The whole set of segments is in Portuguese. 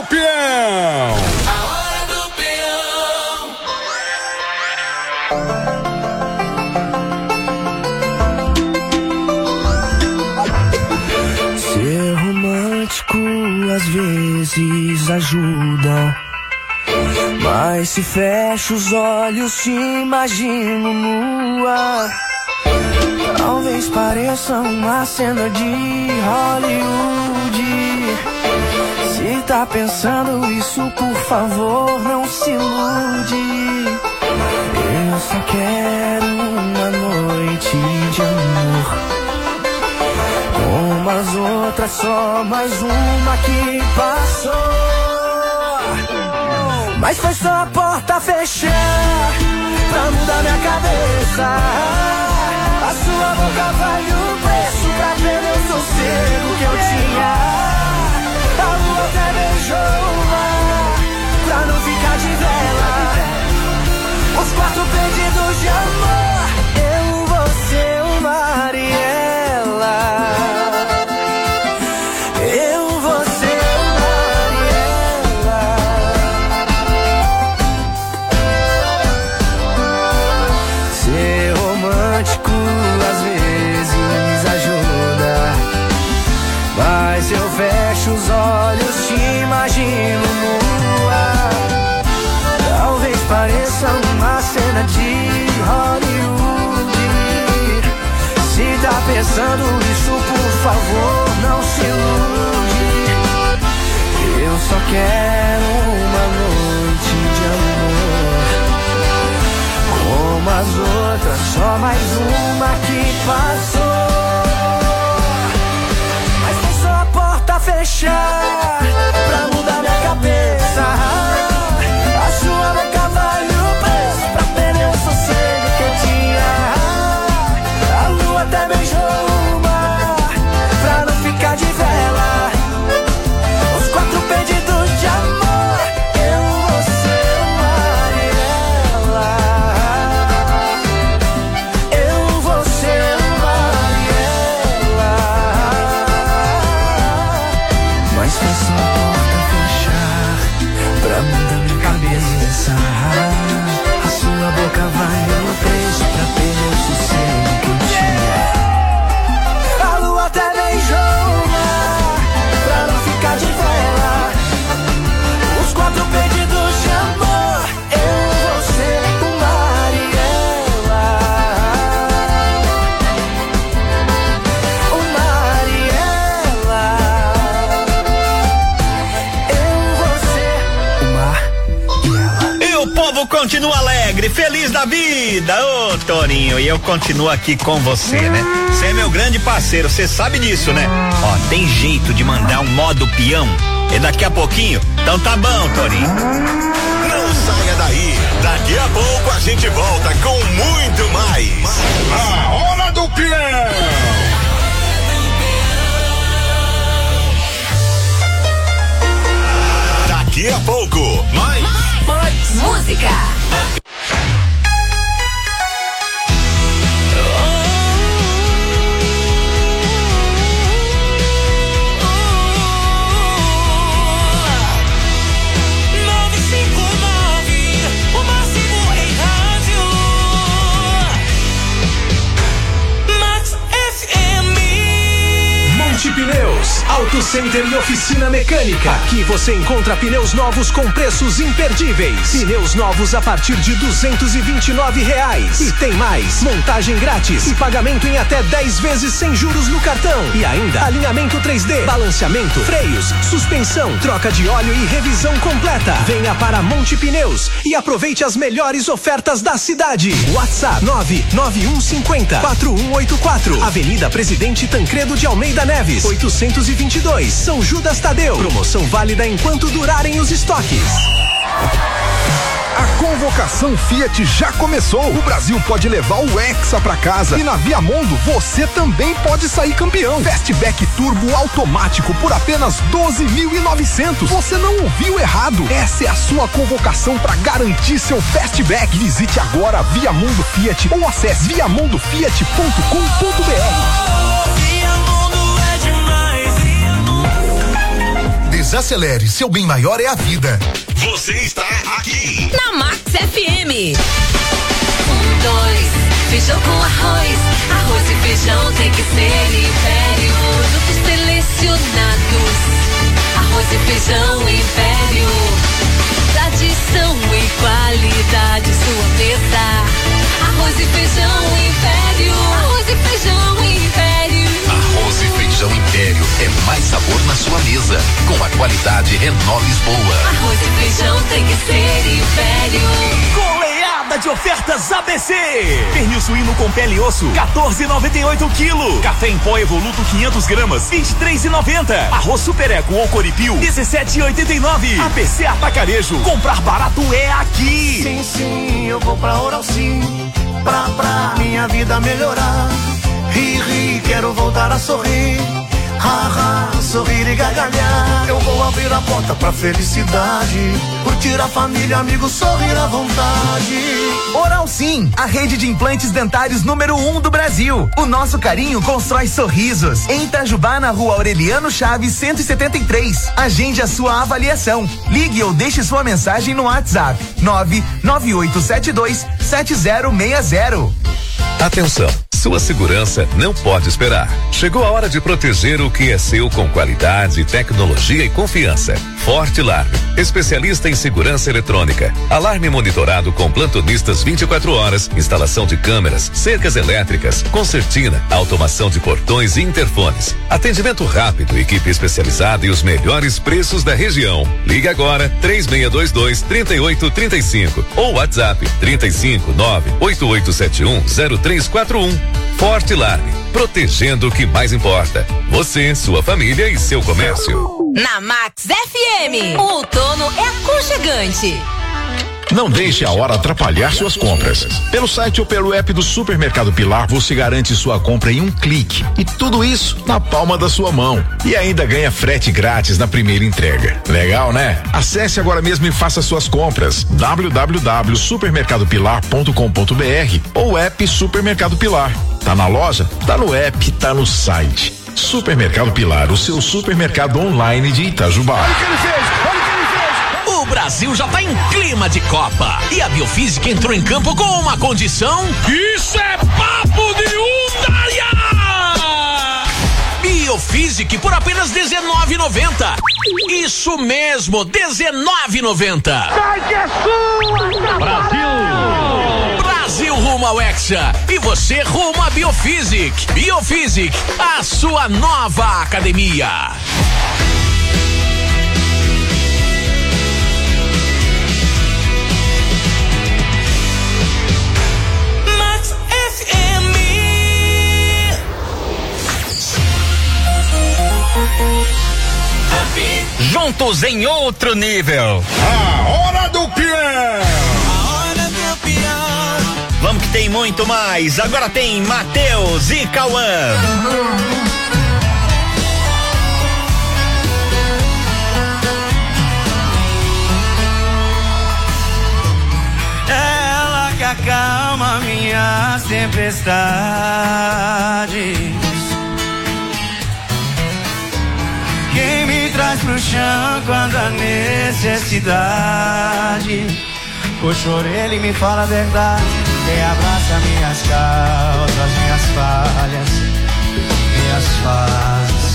Peão. A hora do peão. Ser romântico às vezes ajuda, mas se fecho os olhos te imagino nua. Talvez pareça uma cena de Hollywood. Se tá pensando isso, por favor, não se ilude. Eu só quero uma noite de amor, como as outras, só mais uma que passou. Mas foi só a porta fechar pra mudar minha cabeça. A sua boca vale o preço pra perder o sossego que eu tinha. A lua até beijou o mar pra não ficar de vela. Os 4 pedidos de amor, eu, você, o mar e ela. Eu, você, o mar e ela. Ser romântico às vezes ajuda, mas eu fecho os olhos, te imagino nua. Talvez pareça uma cena de Hollywood. Se tá pensando isso, por favor, não se ilude. Eu só quero uma noite de amor, como as outras, só mais uma que passou. Mas foi só a porta fechar pra mudar minha cabeça. A sua boca vale o preço pra perder o sossego que eu tinha. A lua até beijou o mar pra não ficar de vela. Os 4 pedidos de amor, eu, você, o mar e ela. Eu, você, o mar e ela. Mas foi só a porta fechar pra mudar minha cabeça. A sua boca vale o preço pra perder o sossego que eu tinha. A lua até beijou o mar pra não ficar de vela. Os 4 pedidos de amor, eu, você, o mar e ela. O mar e ela. Eu, você, o mar e ela. E o povo continua alegre, feliz da vida, ô Torinho, e eu continuo aqui com você, né? Você é meu grande parceiro, você sabe disso, né? Ó, tem jeito de mandar um modo peão, e daqui a pouquinho, então tá bom, Torinho. Não saia daí, daqui a pouco a gente volta com muito mais. A hora do peão. Daqui a pouco, mais Música. Pneus, Auto Center e oficina mecânica. Aqui você encontra pneus novos com preços imperdíveis. Pneus novos a partir de R$229. E tem mais, montagem grátis e pagamento em até 10 vezes sem juros no cartão. E ainda alinhamento 3D, balanceamento, freios, suspensão, troca de óleo e revisão completa. Venha para Monte Pneus e aproveite as melhores ofertas da cidade. WhatsApp 99150-4184. Avenida Presidente Tancredo de Almeida Neves, 822, São Judas Tadeu. Promoção válida enquanto durarem os estoques. A convocação Fiat já começou. O Brasil pode levar o Hexa pra casa. E na Viamondo você também pode sair campeão. Fastback Turbo automático por apenas 12.900. Você não ouviu errado. Essa é a sua convocação para garantir seu Fastback. Visite agora a Viamondo Fiat ou acesse viamondofiat.com.br. desacelere, seu bem maior é a vida. Você está aqui na Max FM. 1, 2, feijão com arroz. Arroz e feijão tem que ser Império. Produtos selecionados. Arroz e feijão Império. Tradição e qualidade, sua mesa. Arroz e feijão Império. Arroz e feijão Império. Arroz e feijão Império é mais sabor na sua mesa. Com a qualidade Renault Lisboa. Arroz e feijão tem que ser Império. Goleada de ofertas ABC. Pernil suíno com pele e osso, 14,98 o quilo. Café em pó Evoluto 500 gramas, 23,90. Arroz Super Eco ou Coripil, 17,89. ABC Atacarejo, comprar barato é aqui. Sim, sim, eu vou pra Oral Sim, pra minha vida melhorar. Ri, quero voltar a sorrir. Sorrir e gargalhar. Eu vou abrir a porta pra felicidade. Curtir a família, amigos, sorrir à vontade. Oral Sim, a rede de implantes dentários número 1 do Brasil. O nosso carinho constrói sorrisos. Em Itajubá, na rua Aureliano Chaves, 173. Agende a sua avaliação. Ligue ou deixe sua mensagem no WhatsApp 998727060. Atenção, sua segurança não pode esperar. Chegou a hora de proteger o que é seu com qualidade, tecnologia e confiança. Forte Alarme, especialista em segurança eletrônica. Alarme monitorado com plantonistas 24 horas, instalação de câmeras, cercas elétricas, concertina, automação de portões e interfones. Atendimento rápido, equipe especializada e os melhores preços da região. Ligue agora 3622-3835 ou WhatsApp 359-8871-0341. Forte Alarme, protegendo o que mais importa. Você, sua família e seu comércio. Na Max FM, o outono é aconchegante. Não deixe a hora atrapalhar suas compras. Pelo site ou pelo app do Supermercado Pilar, você garante sua compra em um clique. E tudo isso na palma da sua mão. E ainda ganha frete grátis na primeira entrega. Legal, né? Acesse agora mesmo e faça suas compras. www.supermercadopilar.com.br ou app Supermercado Pilar. Tá na loja? Tá no app, tá no site. Supermercado Pilar, o seu supermercado online de Itajubá. Olha o que ele fez! O Brasil já tá em clima de Copa e a Biofísica entrou em campo com uma condição. Isso é papo de Undaia! Biofísica por apenas R$19,90. Isso mesmo, R$19,90. Sai que é sua! Brasil! Brasil rumo ao Hexa e você rumo a Biofísica. Biofísica, a sua nova academia. Juntos em outro nível. A hora do peão. Vamos que tem muito mais. Agora tem Matheus e Cauã. Ela que acalma minhas tempestades. Quem me traz pro chão quando a necessidade. Puxa a orelha e me fala a verdade. Quem abraça minhas causas, minhas falhas, minhas faces.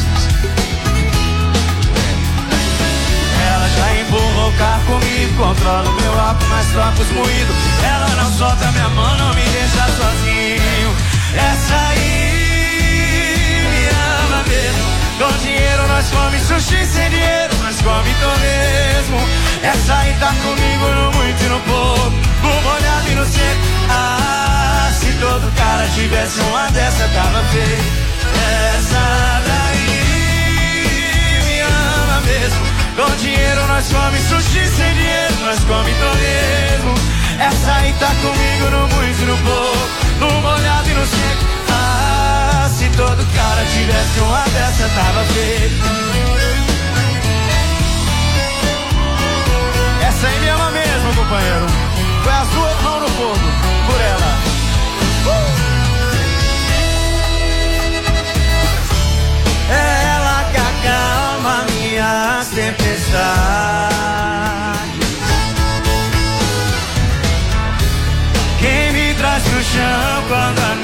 Ela já empurrou o carro comigo, controla o meu álcool, mas troca os moídos. Ela não solta minha mão, não me deixa sozinho. Essa aí me ama mesmo. Com dinheiro nós come sushi, sem dinheiro nós come torresmo. Essa aí tá comigo no muito e no pouco, no molhado e no seco. Ah, se todo cara tivesse uma dessa tava feio. Essa daí me ama mesmo. Com dinheiro nós come sushi, sem dinheiro nós come torresmo. Essa aí tá comigo no muito e no pouco, no molhado e no seco. Ah, se todo cara tivesse uma dessa tava feio. Essa aí me ama mesmo, companheiro. Foi as duas mãos no fogo por ela. Ela que acalma minha nas tempestades. Quem me traz pro chão quando há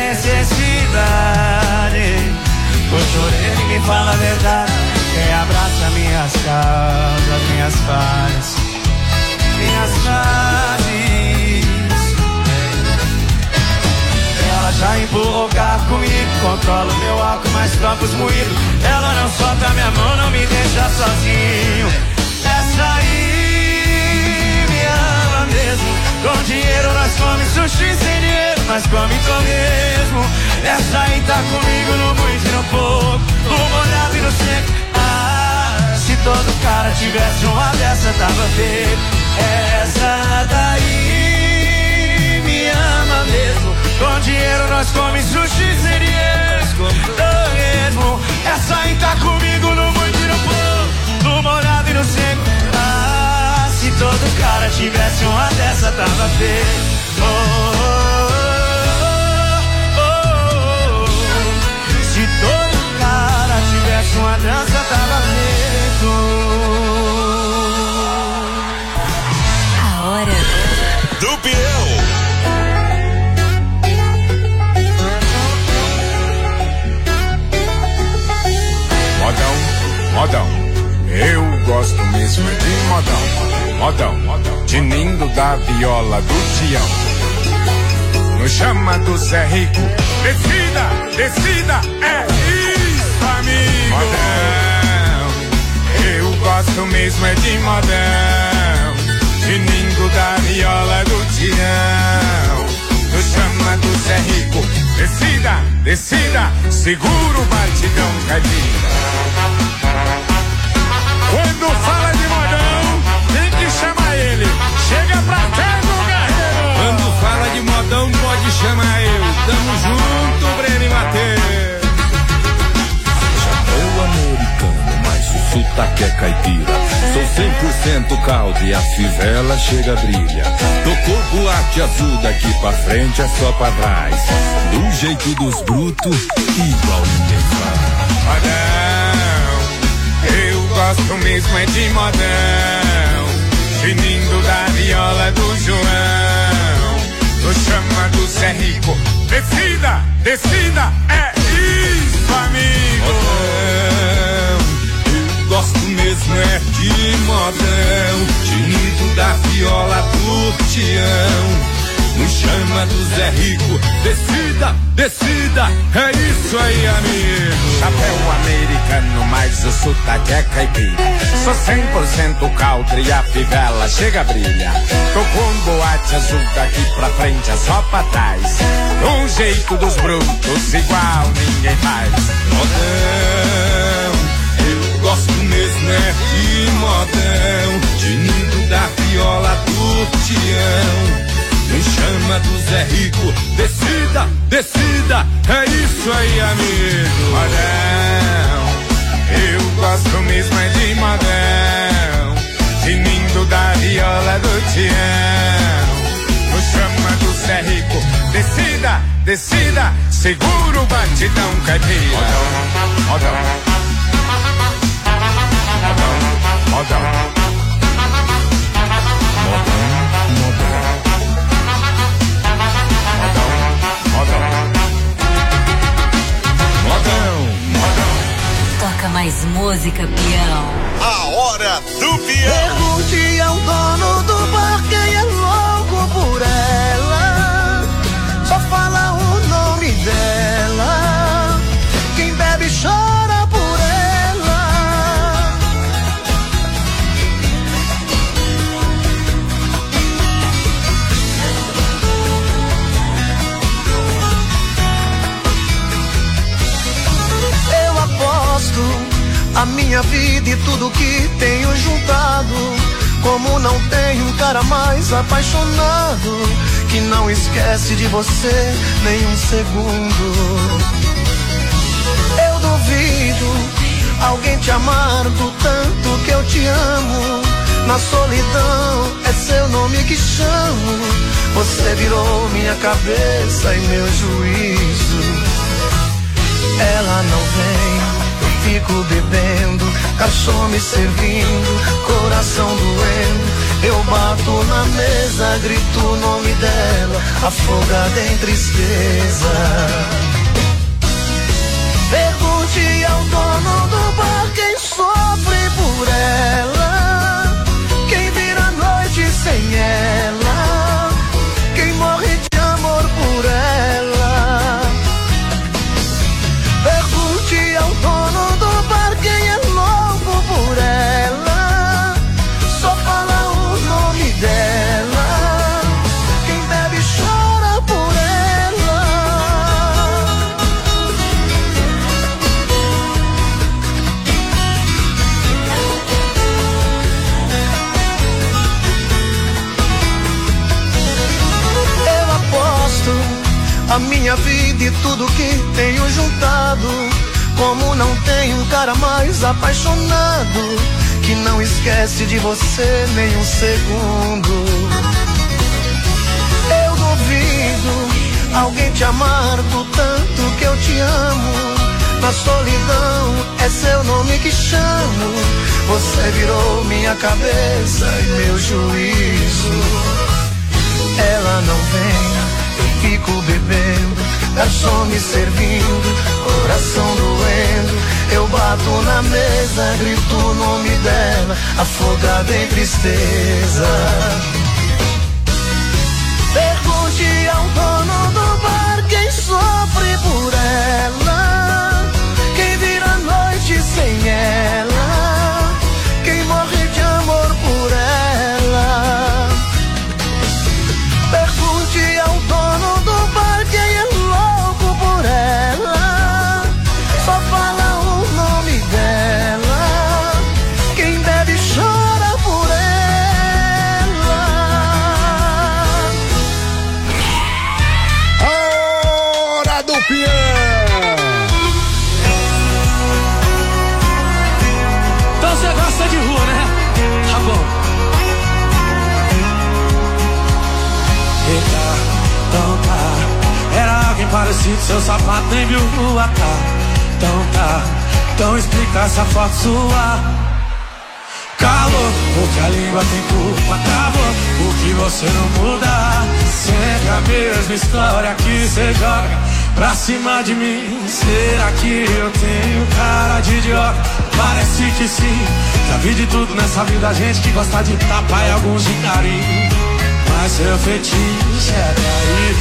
necessidade. O choreiro me fala a verdade. Quem abraça minhas causas, minhas falhas, minhas fases. Ela já empurrou o carro comigo, controla o meu álcool, mais copos moídos. Ela não solta minha mão, não me deixa sozinho. Essa aí me ama mesmo. Com dinheiro nós come sushi, sem dinheiro nós come mesmo. Essa aí tá comigo no muito e no pouco, no molhado e no seco. Ah, se todo cara tivesse uma dessa tava feio. Essa daí me ama mesmo. Com dinheiro nós come sushi, sem dinheiro nós mesmo. Essa aí tá comigo no muito e no pouco, no molhado e no seco. Ah, se todo cara tivesse uma dessa tava feio. Oh, oh, oh, oh. Se todo cara tivesse uma dança tava feito. A hora do peão. Modão, eu gosto mesmo de modão, tinindo da viola do Tião. No chama do Zé Rico, descida, é isso, amigo. Modão, eu gosto mesmo de modão, tinindo da viola do Tião. No chama do Zé Rico, descida, segura o batidão caipira. Quando fala de modão, tem que chamar ele. Chega pra cá, meu guerreiro. Quando fala de modão, pode chamar eu. Tamo junto, Breno e Mateus. Sou americano, mas o sotaque é caipira. Sou 100% caldo e a fivela chega a brilha. Tocou boate azul, daqui pra frente é só pra trás. Do jeito dos brutos, igual ninguém faz. Eu gosto mesmo é de modão, tinindo da viola do João. No chama do Zé Rico, descida, é isso, amigo. Modão, eu gosto mesmo é de modão, tinindo da viola do Tião. No chama do Zé Rico, descida, é isso aí, amigo. Chapéu americano, mas o sotaque é caipira. Sou 100% country e a fivela chega a brilha. Tô com boate azul, daqui pra frente é só pra trás. Um jeito dos brutos, igual ninguém faz. Modão, eu gosto mesmo é de modão, tinindo da viola do Tião. No chama do Zé Rico, descida, é isso aí, amigo. Modão, eu gosto mesmo é de modão, tinindo da viola do Tião. No chama do Zé Rico, descida, segura o batidão caipira. Modão. toca mais música, peão. A hora do peão. Pergunte ao dono do bar quem é louco por ela. Só fala o nome dela. Quem bebe chora por ela. Eu aposto a minha vida e tudo que tenho juntado. Como não tem um cara mais apaixonado que não esquece de você nem um segundo. Eu duvido alguém te amar do tanto que eu te amo. Na solidão é seu nome que chamo. Você virou minha cabeça e meu juízo. Ela não vem fico bebendo, garçom me servindo, coração doendo. Eu bato na mesa, grito o nome dela, afogada em tristeza. Pergunte ao dono do bar quem sofre por ela, quem vira a noite sem ela, quem morre de amor por ela. Pergunte ao dono do bar quem é louco por ela, só fala o nome dela, quem bebe chora por ela. Eu aposto a minha vida e tudo que tenho juntado, como não tem um cara mais apaixonado, que não esquece de você nem um segundo. Eu duvido alguém te amar do tanto que eu te amo. Na solidão é seu nome que chamo. Você virou minha cabeça e meu juízo. Ela não vem, eu fico bebendo, garçom me servindo, coração doendo. Eu bato na mesa, grito o nome dela, afogada em tristeza. Pergunte ao dono do bar quem sofre por ela, quem vira a noite sem ela, quem morre de amor por ela. Pergunte ao dono do bar quem é louco por ela, só fala o nome dela, quem bebe chora por ela. Hora do peão! Então você gosta de rua, né? Tá bom. Eita, então tá. Era alguém parecido, seu sapato nem viu rua, tá? Então tá, então explica essa foto sua. Calor, porque a língua tem culpa, acabou, porque você não muda. Sempre a mesma história que você joga pra cima de mim. Será que eu tenho cara de idiota? Parece que sim. Já vi de tudo nessa vida, gente que gosta de tapa e alguns de carinho, mas seu fetiche é daí.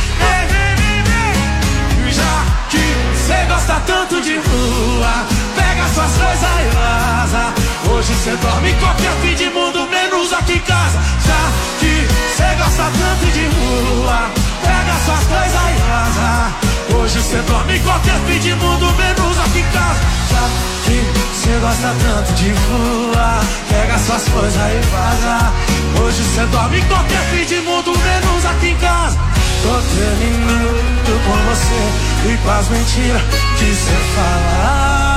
Já que cê gosta tanto de rua, pega suas coisas e vaza. Hoje cê dorme em qualquer fim de mundo, menos aqui em casa. Já que cê gosta tanto de rua, pega suas coisas e vaza. Hoje cê dorme em qualquer fim de mundo, menos aqui em casa. Já que cê gosta tanto de rua, pega suas coisas e vaza. Hoje cê dorme em qualquer fim de mundo, menos aqui em casa. Tô terminando com você e com as mentiras que cê fala.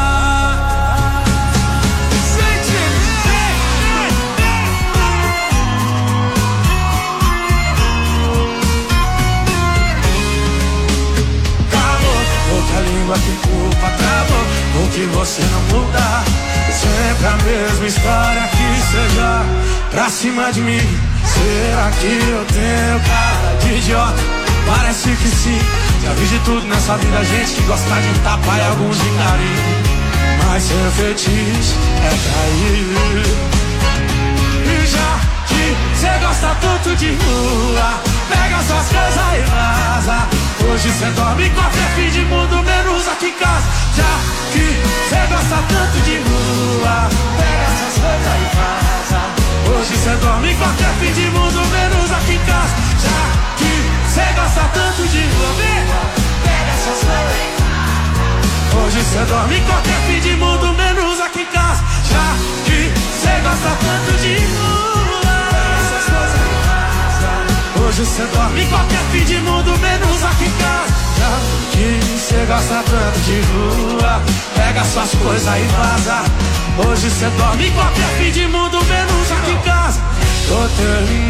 Acabou, porque a língua tem culpa, acabou, porque você não muda. Sempre a mesma história que cê joga pra cima de mim. Será que eu tenho cara de idiota? Parece que sim. Já vi de tudo nessa vida, gente que gosta de tapa e alguns de carinho, mas seu fetiche é cair. E já que cê gosta tanto de rua, pega suas coisas e vaza. Hoje cê dorme em qualquer fim de mundo, menos aqui em casa. Já que cê gosta tanto de rua, pega suas coisas e vaza. Hoje cê dorme em qualquer fim de mundo, menos aqui em casa. Já que cê gosta tanto de rua, pega suas coisas e vaza. Hoje cê dorme em qualquer fim de mundo, menos aqui em casa. Já que cê gosta tanto de rua, pega suas coisas e vaza. Hoje cê dorme em qualquer fim de mundo, menos aqui em casa. Já que cê gosta tanto de rua, pega suas coisas e vaza. Hoje cê dorme em qualquer fim de mundo, menos aqui em casa. Tô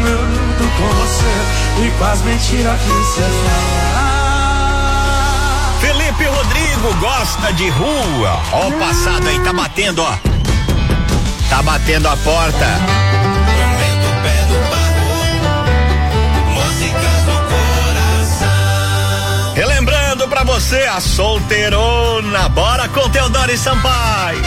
terminando com você e com as mentiras que cê fala. Felipe Rodrigo gosta de rua. Ó o passado aí, tá batendo, ó. Tá batendo a porta. Relembrando pra você a solteirona. Bora com Teodoro e Sampaio.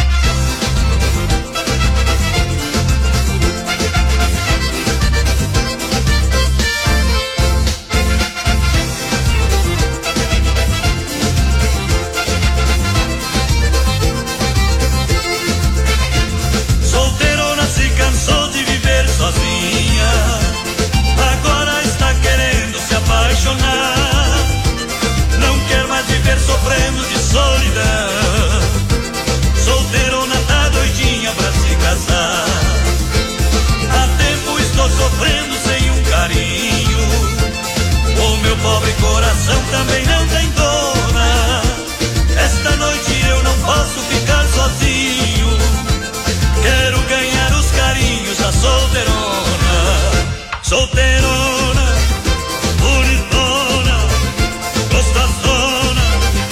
Solteirona se cansou de viver sozinha. Agora está querendo se apaixonar. Não quer mais viver sofrendo de solidão. Solteirona tá doidinha pra se casar. Há tempo estou sofrendo sem um carinho. O meu pobre coração também não tem dona. Esta noite eu não posso ficar sozinho. Quero ganhar os carinhos da solteirona. Solteirona, bonitona, gostosona,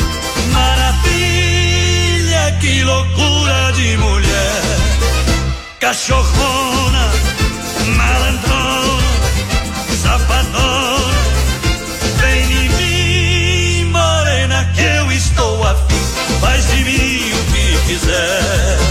maravilha, que loucura de mulher. Cachorrona, malandrona, safadona, vem em mim, morena, que eu estou afim. Faz de mim o que quiser.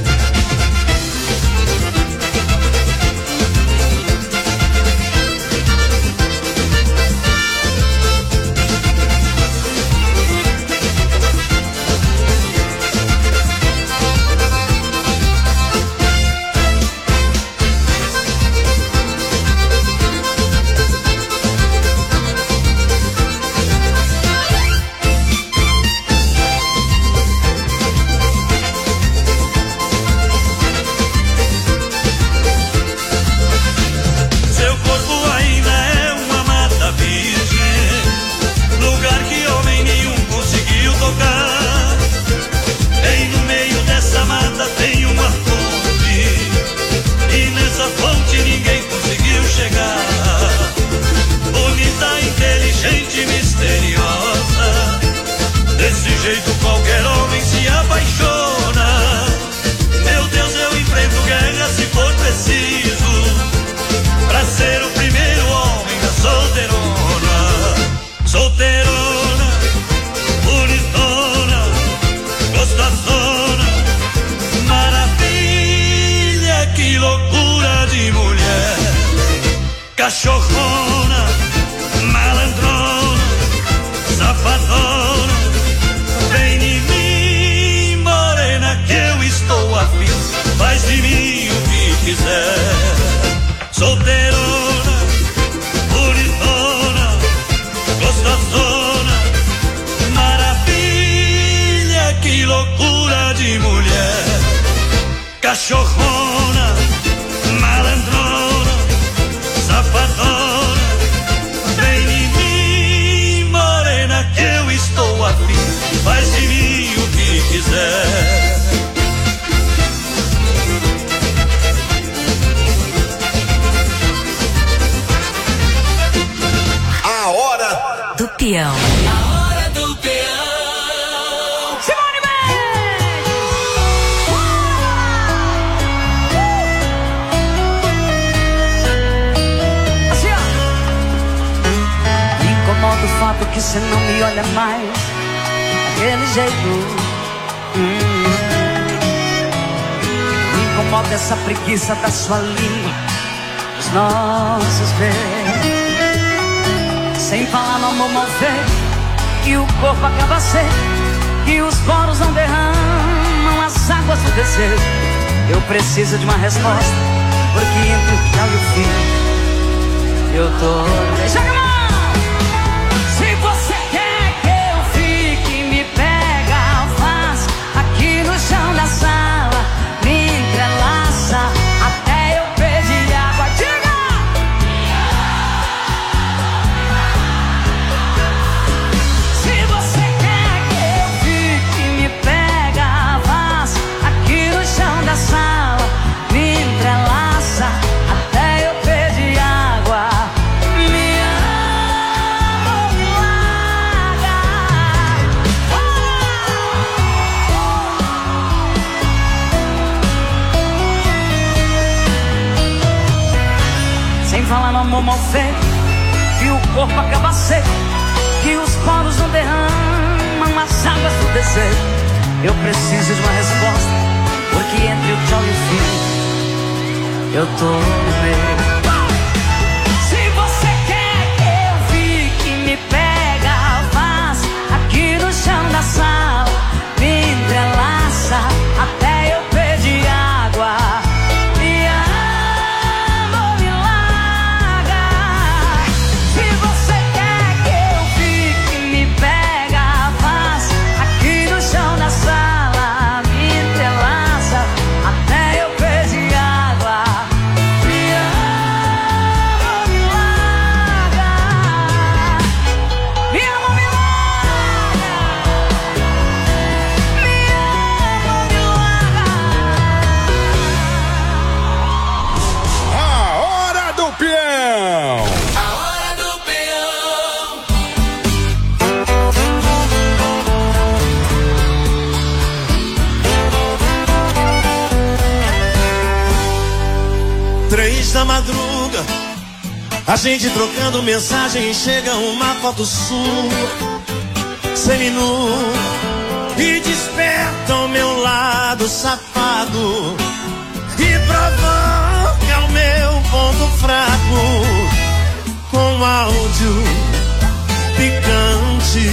Cachorrona, malandrona, safadona, vem em mim, morena, que eu estou afim. Faz de mim o que quiser. Solteirona, bonitona, gostosona, maravilha, que loucura de mulher. Cachorrona, malandrona, safadona, vem em mim, morena, que eu estou afim. Faz de mim o que quiser. A hora do peão. A hora do peão. Simone Assim, ó. Me incomoda o fato que você não me olha mais daquele jeito. Me incomoda essa preguiça da sua língua, dos nossos beijos. Sem falar no amor mal feito, que o corpo acaba seco, que os poros não derramam as águas do desejo. Eu preciso de uma resposta, porque entre o final e o fim eu tô... Joga a mão! Se você quer que eu fique, me pega, faz aqui no chão da sala, me entrelaça até eu pedir água. Diga! Sala, me entrelaça até eu pedir água. Me Sem falar no amor mal feito, que o corpo acaba seco, que os poros não derramam as águas do desejo. Eu preciso de uma resposta, porque entre o tchau e o fim eu tô no meio. Se você quer que eu fique, me pega, faz aqui no chão da sala, me entrelaça até eu pedir água. Me ama, me larga. Se você quer que eu fique, me pega, faz aqui no chão da sala, me entrelaça até eu pedir água. Me ama, me larga. Me ama, me larga. Me ama, me larga. A hora do peão! A hora do peão. Três da madruga, a gente trocando mensagem e chega uma foto sua, seminua, e desperta o meu lado safado e provoca o meu ponto fraco com áudio picante,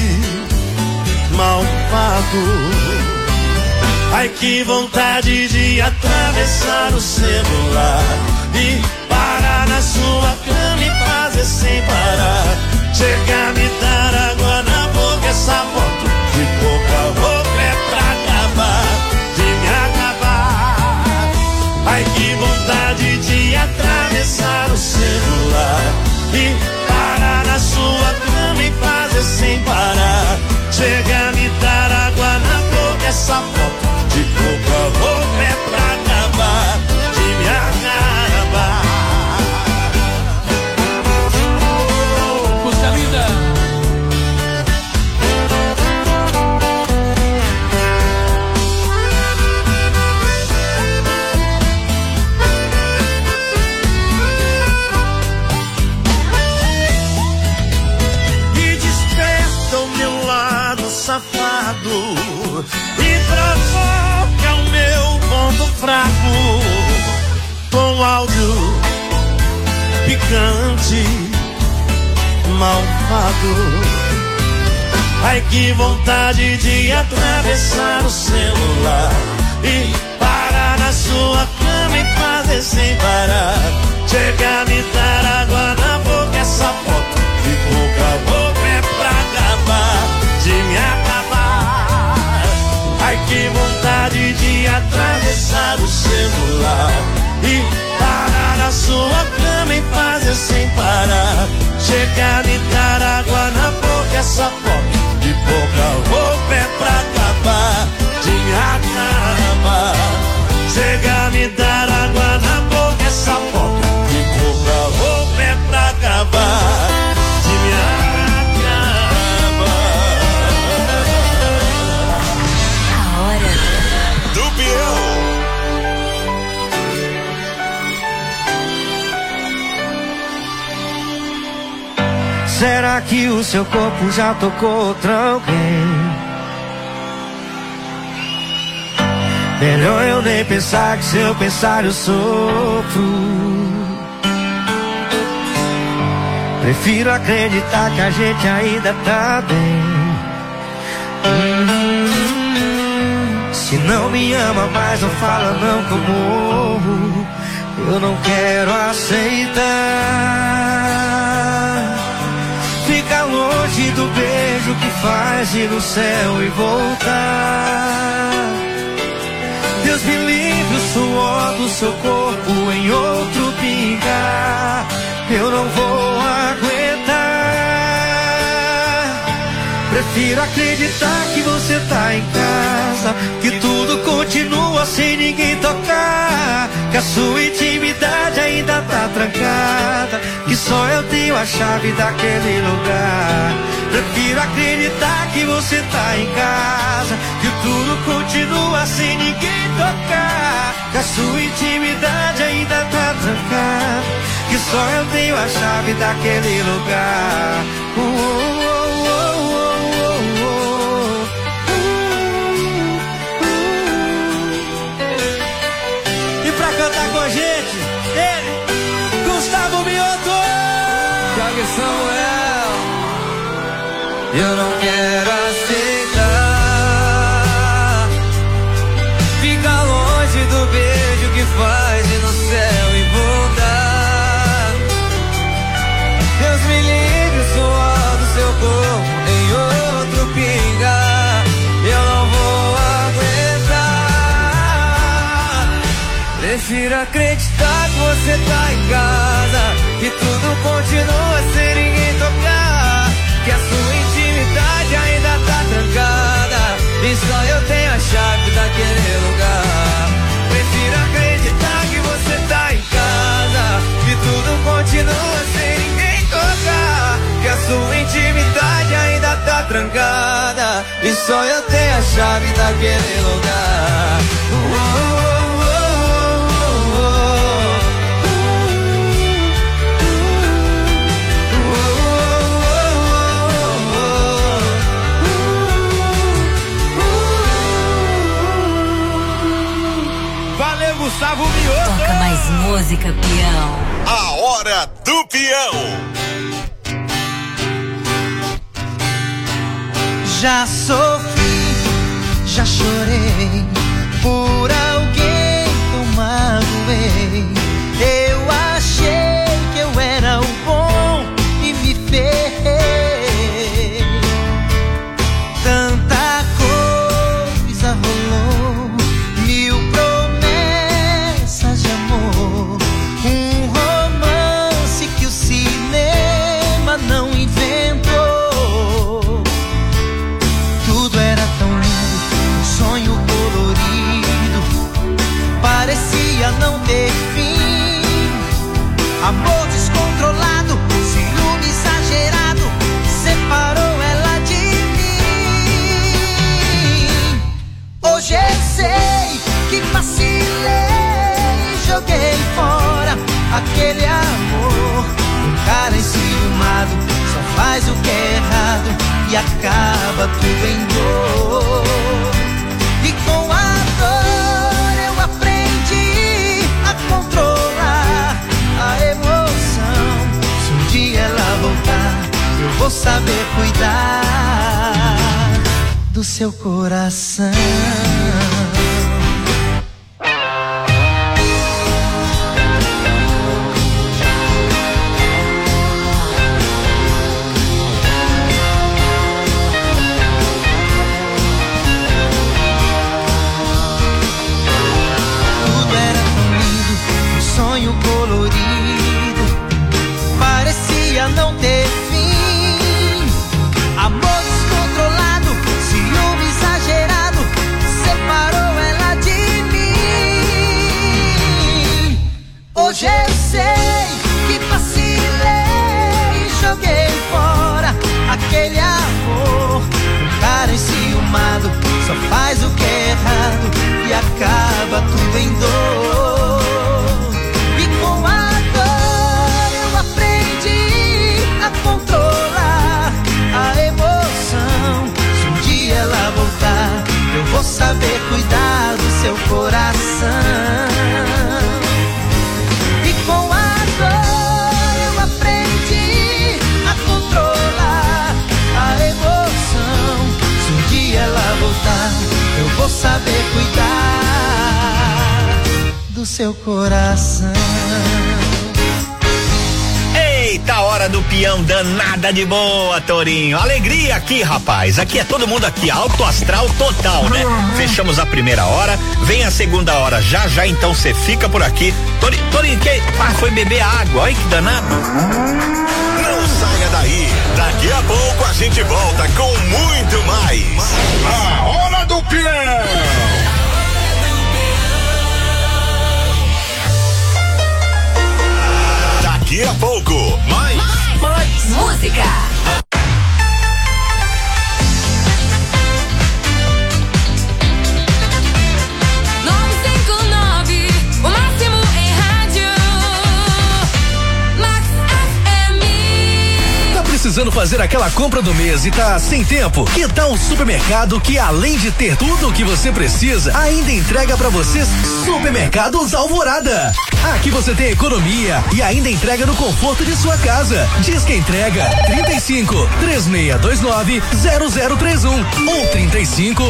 malvado. Ai, que vontade de atravessar o celular e parar na sua cama e fazer sem parar. Chegar, me dar água na boca, essa foto de pouca roupa é pra acabar, de me acabar. Ai, que vontade de atravessar o celular e parar na sua cama e fazer sem parar. Chegar, me dar água na boca, essa foto de pouca roupa é pra acabar, de me acabar. Música linda. E desperta o meu lado safado e provoca o meu ponto fraco com áudio picante, malvado. Ai, que vontade de atravessar o celular e parar na sua cama e fazer sem parar. Chegar, me dar água na boca, essa foto de pouca roupa é pra acabar, de me acabar. Ai, que vontade de atravessar o celular e parar na sua cama e fazer sem parar. Chegar, me dar água na boca, essa foto de pouca roupa é pra acabar, de me acabar. Chegar, me dar água na boca, essa foto de pouca roupa é pra acabar, de me acabar. A hora Do peão. Será que o seu corpo já tocou outra alguém? Melhor eu nem pensar, que se eu pensar eu sofro. Prefiro acreditar que a gente ainda tá bem. Se não me ama mais, não fala não que eu morro. Eu não quero aceitar. Fica longe do beijo que faz ir no céu e voltar. Deus me livre, o suor do seu corpo em outro pingar. Eu não vou aguentar. Prefiro acreditar que você tá em casa, que tudo continua sem ninguém tocar, que a sua intimidade ainda tá trancada, que só eu tenho a chave daquele lugar. Prefiro acreditar que você tá em casa, que tudo continua sem ninguém tocar, que a sua intimidade ainda tá trancada, que só eu tenho a chave daquele lugar. E pra cantar com a gente, ele, Gustavo Mioto. Thiago Samuel, eu não quero aceitar. Fica longe do beijo que faz ir no céu e voltar. Deus me livre, o suor do seu corpo em outro pingar. Eu não vou aguentar. Prefiro acreditar que você tá em casa, que tudo continua sem ninguém tocar, que a sua intimidade ainda tá trancada e só eu tenho a chave daquele lugar. Prefiro acreditar que você tá em casa, que tudo continua sem ninguém tocar, que a sua intimidade ainda tá trancada e só eu tenho a chave daquele lugar. Gustavo Mioto. Toca mais música, peão. A hora do peão. Já sofri, já chorei por alguém que eu magoei. Eu achei que eu era o bom e me ferrei. Tanta coisa rolou, mil promessas de amor, um romance que o cinema não inventou. Tudo era tão lindo, um sonho colorido, parecia não ter fim. Amor descontrolado, ciúme exagerado, separou ela de mim. Hoje eu sei que vacilei, joguei fora aquele amor. Um cara enciumado só faz o que é errado e acaba tudo em dor. E com a dor eu aprendi a controlar a emoção. Se um dia ela voltar, eu vou saber cuidar do seu coração. Tudo era tão lindo, um sonho colorido, parecia não ter fim. Amor descontrolado, ciúme exagerado, separou ela de mim. Hoje eu sei que vacilei, joguei fora aquele amor. Um cara enciumado só faz o que é errado e acaba tudo em dor. E com a dor eu aprendi a controlar a emoção. Se um dia ela voltar, eu vou saber cuidar do seu coração. E com a dor eu aprendi a controlar a emoção. Se um dia ela voltar, eu vou saber cuidar do seu coração. Eita, hora do peão danada de boa, Torinho. Alegria aqui, rapaz. Aqui é todo mundo aqui, alto astral total, né? Fechamos a primeira hora, vem a segunda hora já, então você fica por aqui. Torinho, que? Foi beber água, olha que danado. Não saia daí, daqui a pouco a gente volta com muito mais. A hora do peão. Daqui a pouco, mais música. O máximo em rádio. precisando fazer aquela compra do mês e tá sem tempo? Que tal um supermercado que, além de ter tudo o que você precisa, ainda entrega pra vocês? Supermercados Alvorada. Aqui você tem economia e ainda entrega no conforto de sua casa. Diz que entrega 35 3629 0031 ou 35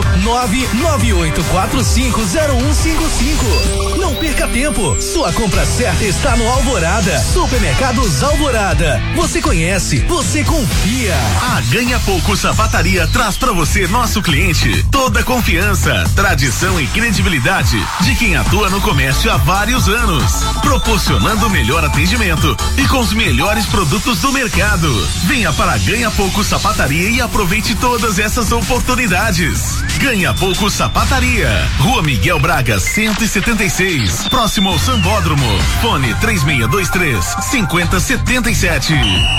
99845 0155. Não perca tempo. Sua compra certa está no Alvorada. Supermercados Alvorada. Você conhece, você confia. A Ganha Pouco Sapataria traz pra você, nosso cliente, toda a confiança, tradição e credibilidade de quem atua no comércio há vários anos, proporcionando o melhor atendimento e com os melhores produtos do mercado. Venha para a Ganha Pouco Sapataria e aproveite todas essas oportunidades. Ganha Pouco Sapataria, Rua Miguel Braga 176, próximo ao Sambódromo. Fone 3623-5077.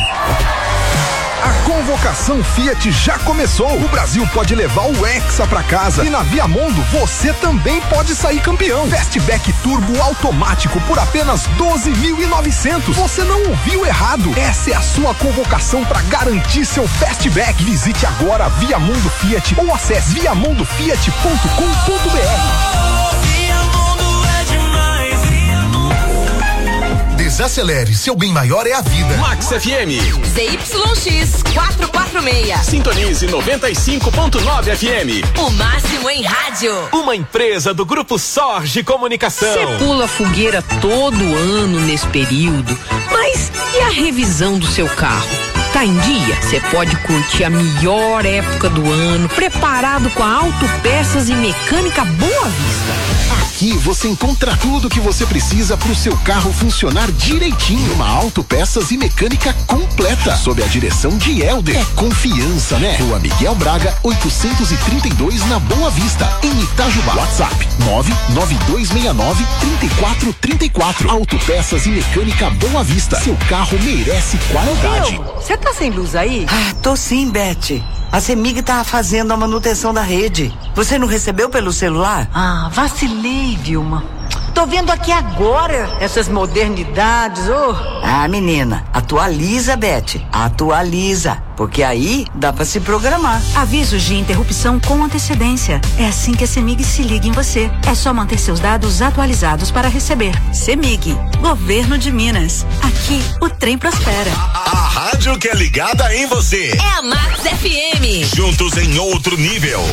A convocação Fiat já começou. O Brasil pode levar o Hexa pra casa. E na Viamondo você também pode sair campeão. Fastback Turbo automático por apenas 12.900. Você não ouviu errado. Essa é a sua convocação para garantir seu Fastback. Visite agora a Viamondo Fiat ou acesse viamondofiat.com.br. Desacelere, seu bem maior é a vida. Max FM. ZYX 446. Sintonize 95.9 FM. O máximo em rádio. Uma empresa do Grupo Sorge Comunicação. Você pula fogueira todo ano nesse período, mas e a revisão do seu carro? Tá em dia? Você pode curtir a melhor época do ano, preparado com a Autopeças e Mecânica Boa Vista. Aqui você encontra tudo que você precisa para o seu carro funcionar direitinho. Uma Autopeças e Mecânica completa, sob a direção de Helder. É confiança, né? Rua Miguel Braga 832 na Boa Vista, em Itajubá. WhatsApp 99269-3434. Autopeças e Mecânica Boa Vista. Seu carro merece qualidade. Você tá sem luz aí? Ah, tô sim, Beth. A CEMIG tá fazendo a manutenção da rede. Você não recebeu pelo celular? Ah, vacilei, Vilma. Tô vendo aqui agora essas modernidades, Ah, menina, atualiza, Beth. Atualiza, porque aí dá pra se programar. Avisos de interrupção com antecedência. É assim que a CEMIG se liga em você. É só manter seus dados atualizados para receber. CEMIG, Governo de Minas. Aqui o trem prospera. A rádio que é ligada em você. É a Max FM. Juntos em outro nível.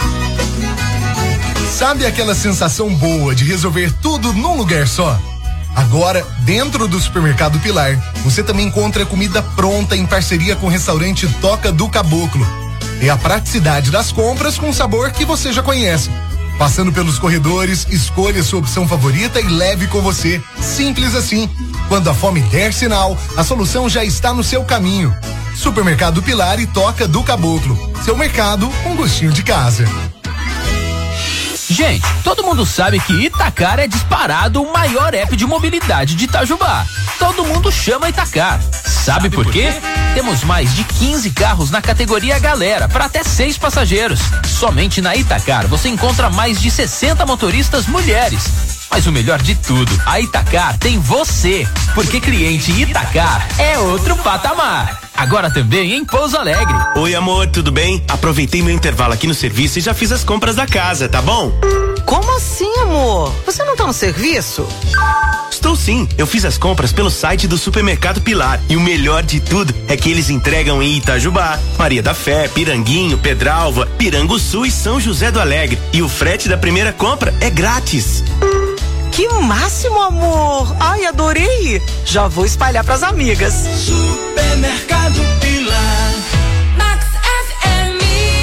Sabe aquela sensação boa de resolver tudo num lugar só? Agora, dentro do Supermercado Pilar, você também encontra comida pronta em parceria com o restaurante Toca do Caboclo. É a praticidade das compras com sabor que você já conhece. Passando pelos corredores, escolha sua opção favorita e leve com você. Simples assim. Quando a fome der sinal, a solução já está no seu caminho. Supermercado Pilar e Toca do Caboclo. Seu mercado, um gostinho de casa. Gente, todo mundo sabe que Itacar é disparado o maior app de mobilidade de Itajubá. Todo mundo chama Itacar. Sabe por quê? Temos mais de 15 carros na categoria Galera, para até 6 passageiros. Somente na Itacar você encontra mais de 60 motoristas mulheres. Mas o melhor de tudo, a Itacar tem você, porque cliente Itacar é outro patamar. Agora também em Pouso Alegre. Oi, amor, tudo bem? Aproveitei meu intervalo aqui no serviço e já fiz as compras da casa, tá bom? Como assim, amor? Você não tá no serviço? Estou sim, eu fiz as compras pelo site do Supermercado Pilar e o melhor de tudo é que eles entregam em Itajubá, Maria da Fé, Piranguinho, Pedralva, Piranguçu e São José do Alegre. E o frete da primeira compra é grátis. Que máximo, amor! Ai, adorei! Já vou espalhar pras amigas. Supermercado Pilar. Max FM.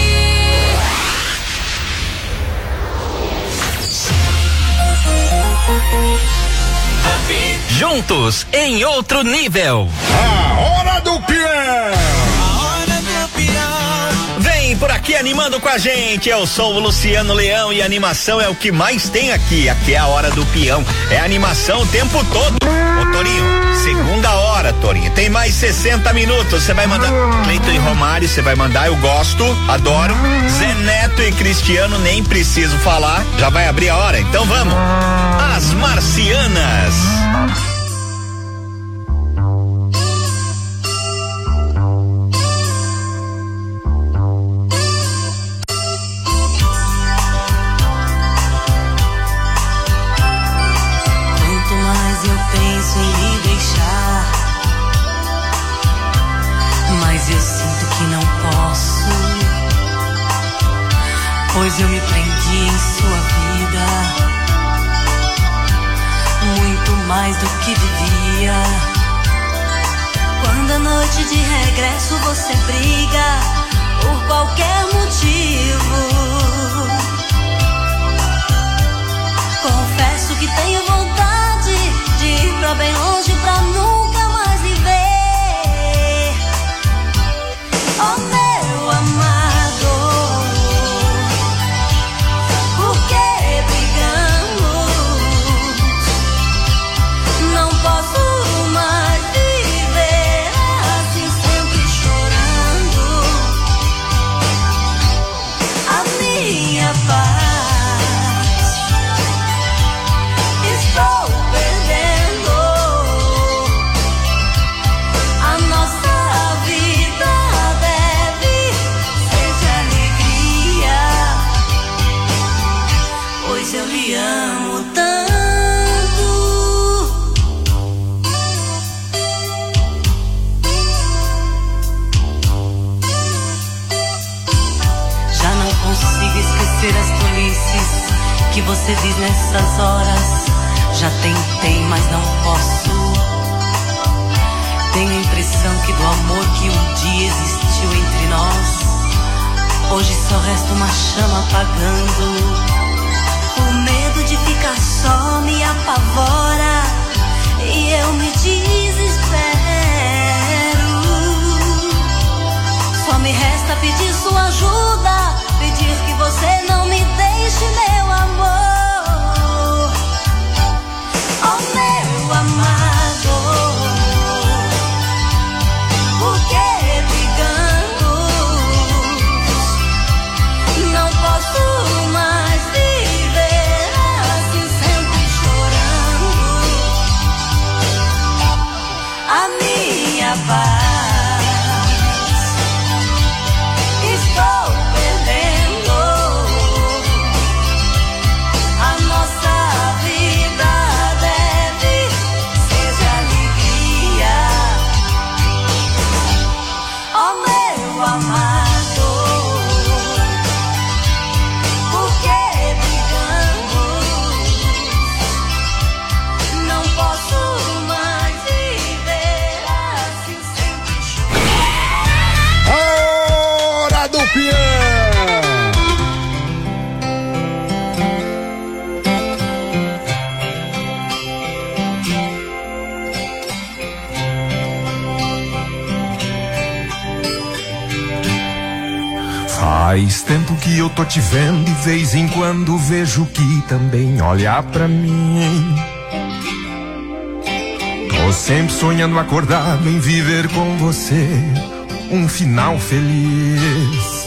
Juntos em outro nível. A hora do peão. Vem por aqui animando com a gente. Eu sou o Luciano Leão e animação é o que mais tem aqui. Aqui é a hora do peão. É animação o tempo todo. Ô, Torinho, segunda hora, Torinho. Tem mais 60 minutos. Você vai mandar Cleiton e Romário, você vai mandar. Eu gosto, adoro. Zé Neto e Cristiano, nem preciso falar. Já vai abrir a hora, então vamos. As Marcianas. pois eu me prendi em sua vida, muito mais do que devia. Quando à noite de regresso você briga por qualquer motivo, confesso que tenho vontade de ir pra bem longe pra nunca mais lhe ver. Oh meu amado, por que brigamos? Não posso mais viver assim, sempre chorando. A minha paz estou perdendo. A nossa vida deve ser de alegria, pois eu lhe amo tanto. Já não consigo esquecer as tolices que você diz nessas horas. Já tentei, mas não posso. Tenho a impressão que do amor que um dia existiu entre nós, hoje só resta uma chama apagando. O medo de ficar só me apavora e eu me desespero. Só me resta pedir sua ajuda, pedir que você não me deixe, meu amor. Oh meu amado, por que brigamos? Não posso mais viver assim, sempre chorando. A minha paz estou perdendo. A nossa vida deve ser de alegria. Oh meu amado, por que brigamos? Não posso mais viver assim, sempre chorando. Hora do peão! Faz tempo que eu tô te vendo e vez em quando vejo que também olha pra mim. Tô sempre sonhando acordado em viver com você um final feliz.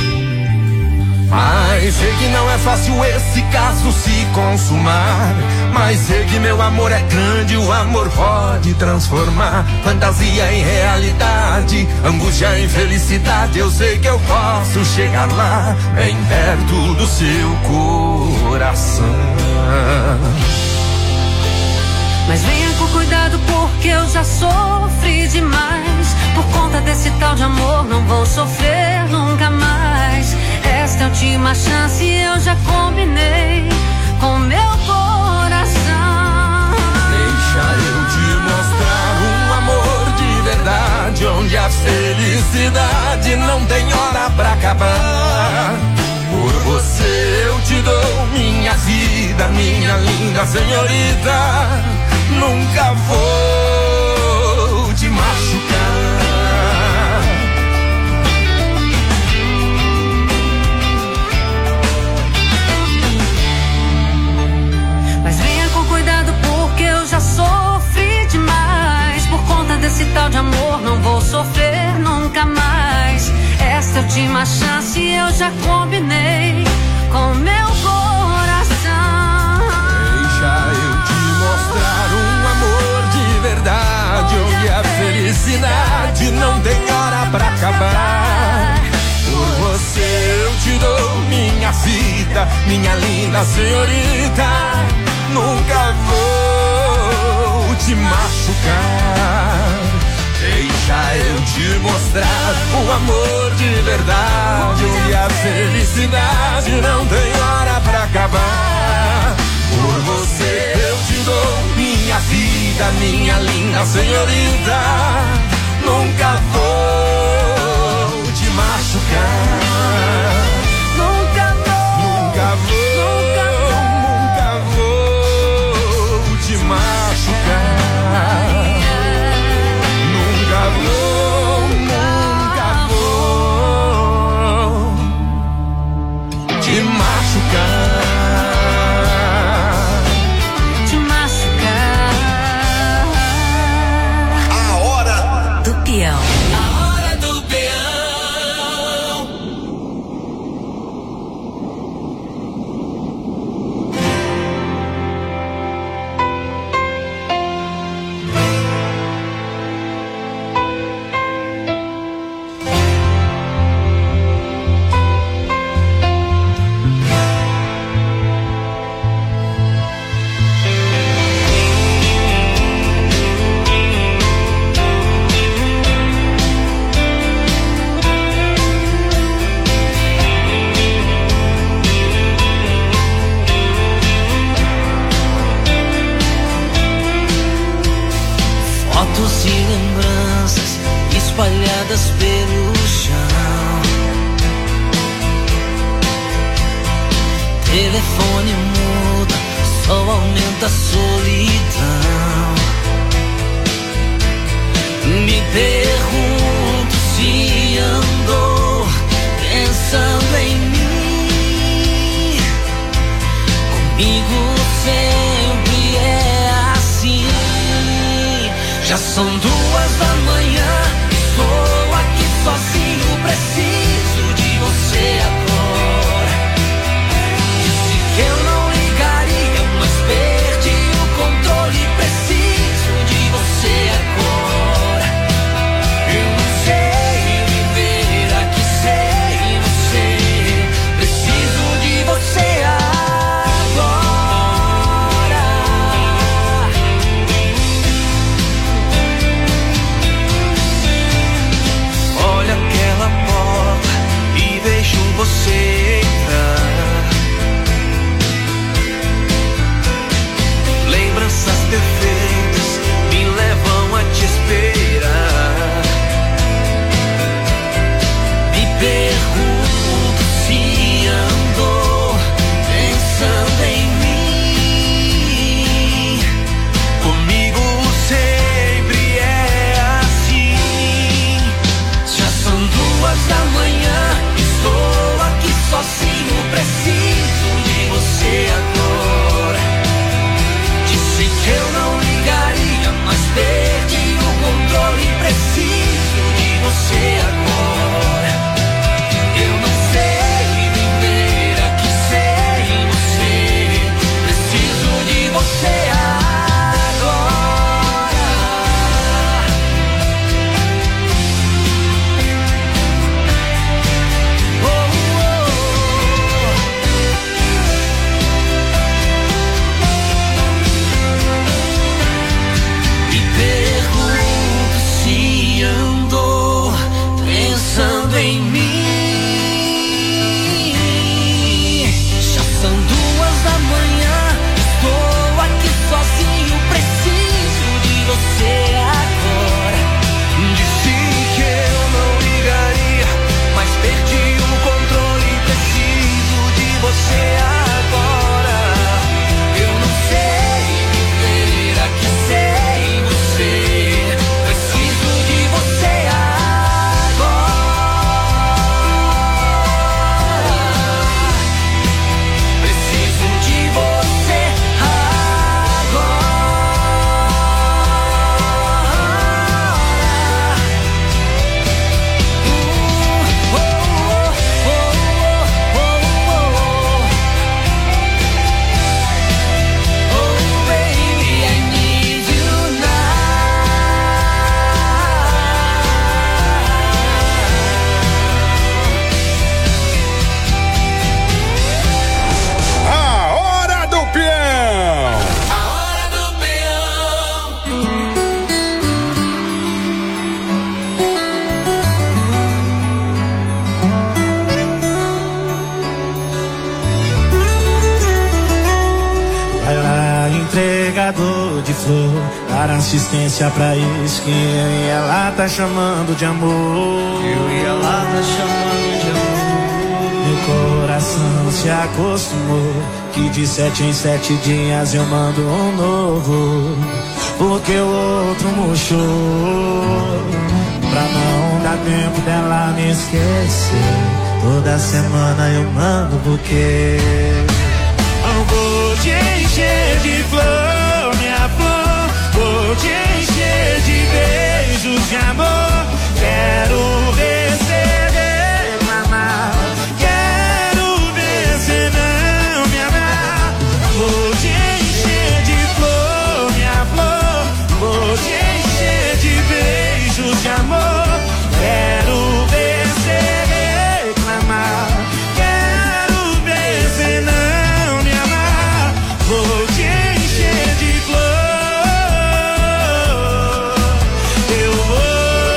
Mas sei que não é fácil esse caso se consumar. Mas sei que meu amor é grande, o amor pode transformar fantasia em realidade, angústia em felicidade. Eu sei que eu posso chegar lá, bem perto do seu coração. Mas venha com cuidado porque eu já sofri demais. Por conta desse tal de amor não vou sofrer nunca mais. Esta é a última chance, eu já combinei com meu coração. Deixa eu te mostrar um amor de verdade, onde a felicidade não tem hora pra acabar. Por você eu te dou minha vida, minha linda senhorita. Nunca vou te machucar. Mas venha com cuidado porque eu já sofri demais. Por conta desse tal de amor não vou sofrer nunca mais. Esta é a última chance, eu já combinei com meu coração. Deixa eu te mostrar um amor de verdade, onde a felicidade não tem hora pra acabar. Por você eu te dou minha vida, minha linda senhorita. Nunca vou te machucar. Deixa eu te te mostrar o amor de verdade, onde a felicidade não tem hora pra acabar. Por você eu te dou minha vida, minha linda senhorita. Nunca vou te machucar. Nunca vou te machucar. Nunca vou te machucar. Te machucar. A hora do peão. A hora do peão. Fotos e lembranças espalhadas pelo chão. Telefone muda, só aumenta a solidão. Me pergunto se andou pensando em mim. Comigo sempre é assim. Já são 2 da manhã, estou aqui sozinho, preciso de você agora. Disse que eu não ligaria, mas perdi o controle, preciso de você agora. Eu não sei viver aqui sem você, preciso de você agora. Olha aquela porta e vejo você dar assistência pra isso que eu e ela tá chamando de amor. Eu e ela tá chamando de amor. Meu coração se acostumou que de 7 em 7 dias eu mando um novo, porque o outro murchou. Pra não dar tempo dela me esquecer, toda semana eu mando buquê. Eu vou te encher de flor, minha flor. Vou te encher de beijos de amor. Quero ver você reclamar. Quero ver você não me amar. Vou te encher de flor, minha flor. Vou te encher de beijos de amor. Quero ver você reclamar. Quero ver você não me amar. Vou te encher de flor. Eu vou.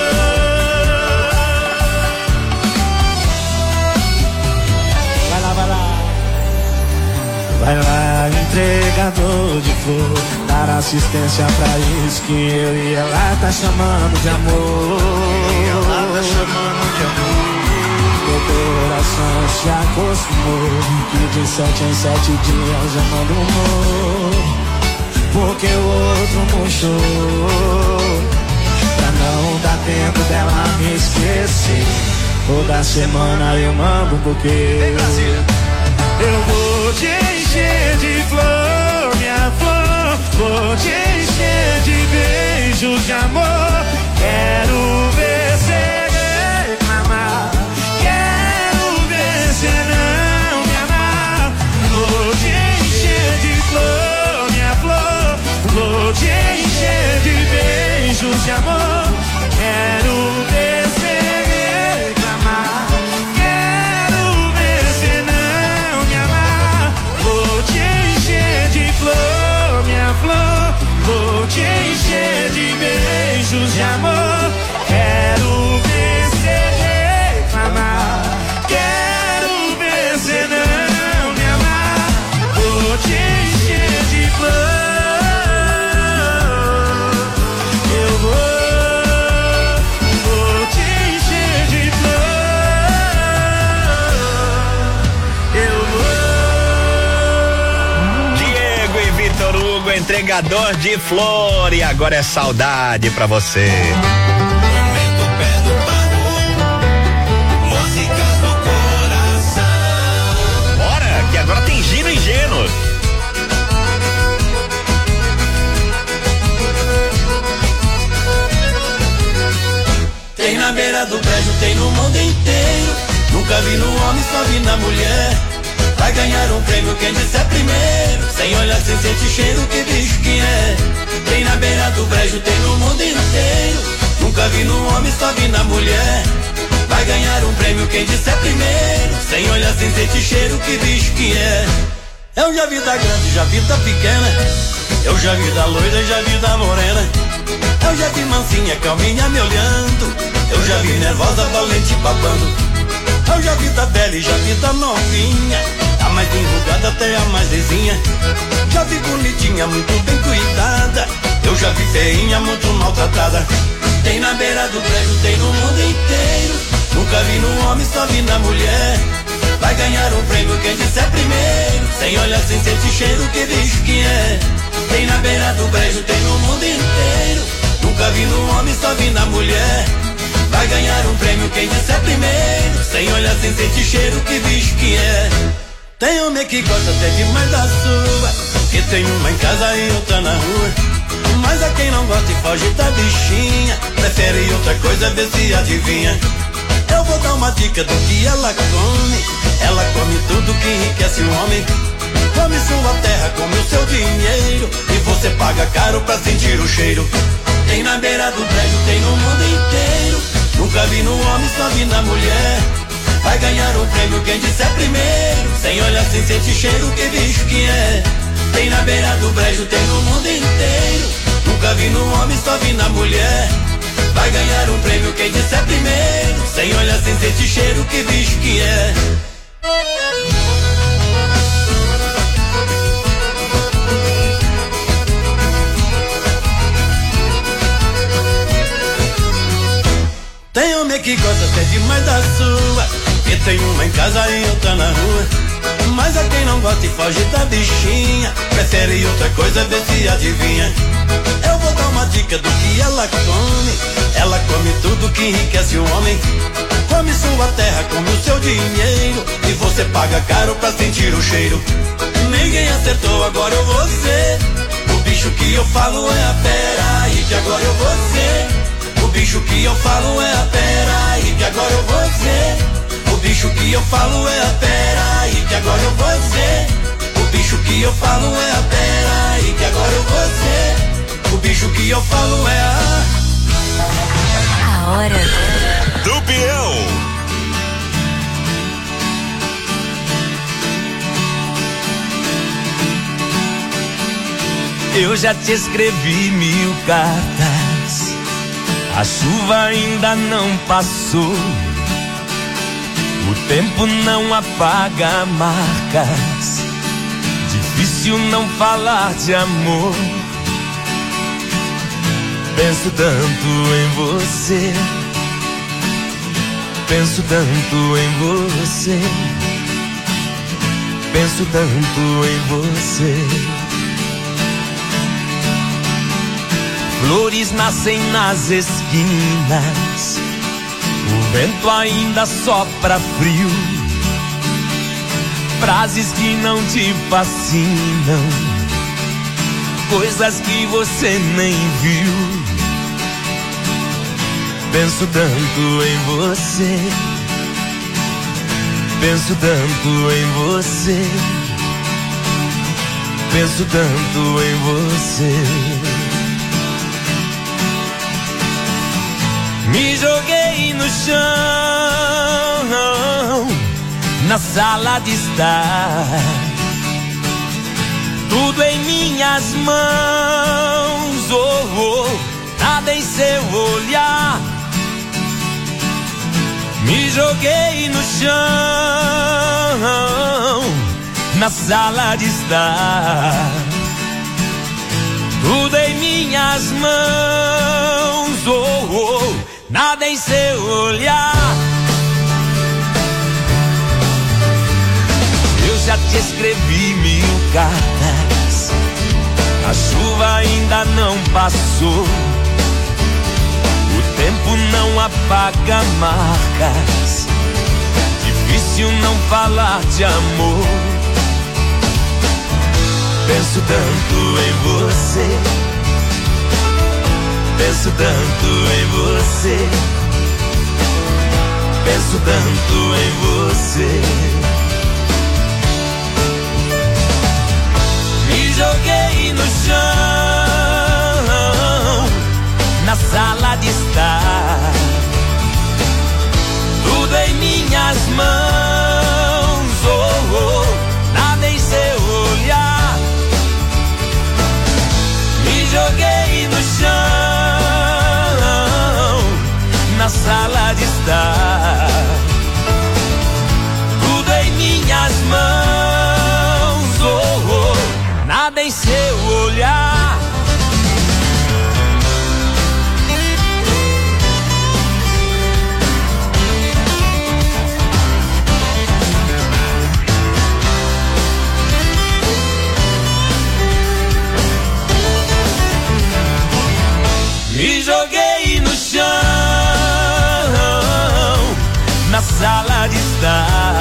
Vai lá, vai lá. Vai lá, entregador de flor, dar assistência pra isso que eu e ela tá chamando de amor. Ela tá chamando de amor. Meu coração se acostumou que de 7 em 7 dias eu mando um novo, porque o outro murchou. Pra não dar tempo dela me esquecer, toda semana eu mando um buquê. Eu vou te encher de flor, minha flor. Vou te encher de beijos de amor. Quero ver você reclamar. Quero ver você não me amar. Vou te encher de flor, minha flor. Vou te encher de beijos de amor. Quero ver você reclamar. Quero ver você não me amar. Vou te encher de flor, minha flor. Vou te encher de beijos de amor. Quero ver você reclamar. Quero ver você não me amar. Vou te encher de flor. Eu vou te encher de flor. Eu vou. Diego e Vitor Hugo, entregador de flor, e agora é saudade pra você. Bora, que agora tem giro em Gêneros. Tem na beira do brejo, tem no mundo inteiro. Nunca vi no homem, só vi na mulher. Vai ganhar um prêmio quem disser primeiro. Sem olhar, sem sentir cheiro, que bicho que é. Tem na beira do brejo, tem no mundo inteiro. Nunca vi no homem, só vi na mulher. Vai ganhar um prêmio quem disser primeiro. Sem olhar, sem sentir cheiro, que bicho que é. Eu já vi da grande, já vi da pequena. Eu já vi da loira, já vi da morena. Eu já vi mansinha, calminha me olhando. Eu já vi nervosa, valente babando. Eu já vi da velha, já vi da novinha. A mais enrugada até a mais lisinha. Já vi bonitinha, muito bem cuidada. Eu já vi feinha, muito maltratada. Tem na beira do prédio, tem no mundo inteiro. Nunca vi no homem, só vi na mulher. Vai ganhar um prêmio quem disser primeiro. Sem olhar, sem sentir cheiro, que bicho que é. Tem na beira do brejo, tem no mundo inteiro. Nunca vi no homem, só vi na mulher. Vai ganhar um prêmio quem disser primeiro. Sem olhar, sem sentir cheiro, que bicho que é. Tem homem que gosta até demais da sua, que tem uma em casa e outra na rua. Mas a quem não gosta e foge da bichinha, prefere outra coisa, ver se adivinha. Eu vou dar uma dica do que ela come. Ela come tudo que enriquece o homem. Come sua terra, come o seu dinheiro, e você paga caro pra sentir o cheiro. Tem na beira do prédio, tem no mundo inteiro. Nunca vi no homem, só vi na mulher. Vai ganhar um prêmio quem disser primeiro. Sem olhar, sem sentir cheiro, que bicho que é. Tem na beira do brejo, tem no mundo inteiro. Nunca vi no homem, só vi na mulher. Vai ganhar um prêmio quem disser primeiro. Sem olhar, sem sentir cheiro, que bicho que é. homem que gosta até demais da sua, que tem uma em casa e outra na rua. Mas a quem não gosta e foge da bichinha, prefere outra coisa, vê se adivinha. Eu vou dar uma dica do que ela come. Ela come tudo que enriquece o homem. Come sua terra, come o seu dinheiro, e você paga caro pra sentir o cheiro. Ninguém acertou, agora eu vou ser o bicho que eu falo é a pera, e que agora eu vou ser o bicho que eu falo é a pera, e que agora eu vou ser o bicho que eu falo é a pera, e que agora eu vou ser o bicho que eu falo é a pera, e que agora eu vou ser o bicho que eu falo é a hora do peão. Eu já te escrevi 1000 cartas, a chuva ainda não passou, o tempo não apaga marcas, difícil não falar de amor. Penso tanto em você, penso tanto em você, penso tanto em você. Flores nascem nas esquinas, o vento ainda sopra frio, frases que não te fascinam, coisas que você nem viu. Penso tanto em você, penso tanto em você, penso tanto em você. Me joguei no chão, na sala de estar, tudo em minhas mãos, nada em seu olhar. Me joguei no chão, na sala de estar, tudo em minhas mãos, nada em seu olhar. Eu já te escrevi 1000 cartas, a chuva ainda não passou, o tempo não apaga marcas, difícil não falar de amor. Penso tanto em você, penso tanto em você, penso tanto em você. Me joguei no chão, na sala de estar, tudo em minhas mãos, nada em seu olhar. Me joguei no chão, na sala de estar, tudo em minhas mãos, nada em seu olhar. Me joguei no chão, na sala de estar,